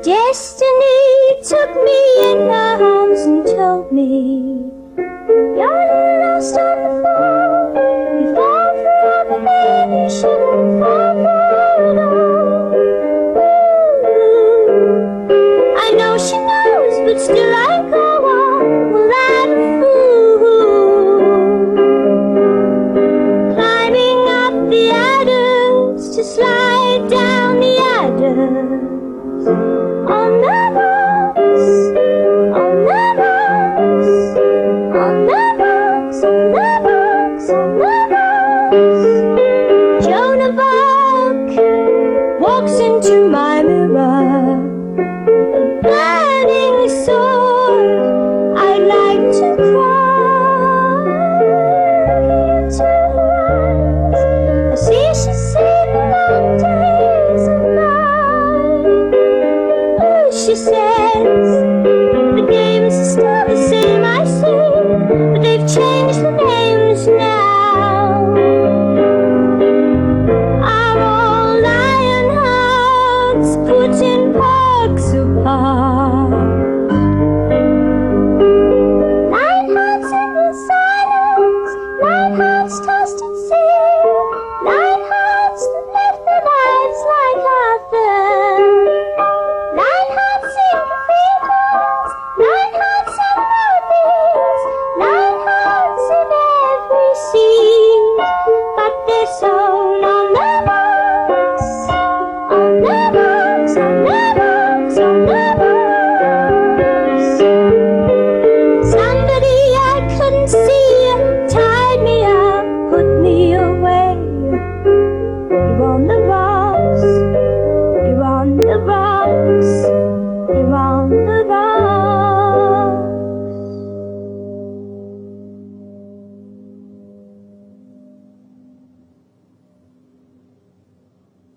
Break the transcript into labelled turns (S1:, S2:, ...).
S1: Destiny took me in her arms and told me, you're lost on the fall. You fall forever, baby, you shouldn't fall for it all. Ooh, I know she knows, but still I go on like a fool, climbing up the adders to slide down the adders. On the box, on the box, on the box, on the box, on the box. Joan of Arc walks into my mirror, a burning sword. I'd like to cry into her eyes. I see she's seen long days and nights. She says, the games are still the same, I see, but they've changed the names now. Are all lion hearts put in parks apart? Lion hearts in the silence, lion hearts tossed at sea, lion hearts that live their lives like Arthur. Lion hearts in cathedrals, lion hearts on mountains, lion hearts in every sea, but they're sewn on the box, on the box, on the box, on the box. Somebody I couldn't see tied me up, put me away. You're on the box, you're on the box, you're on the box.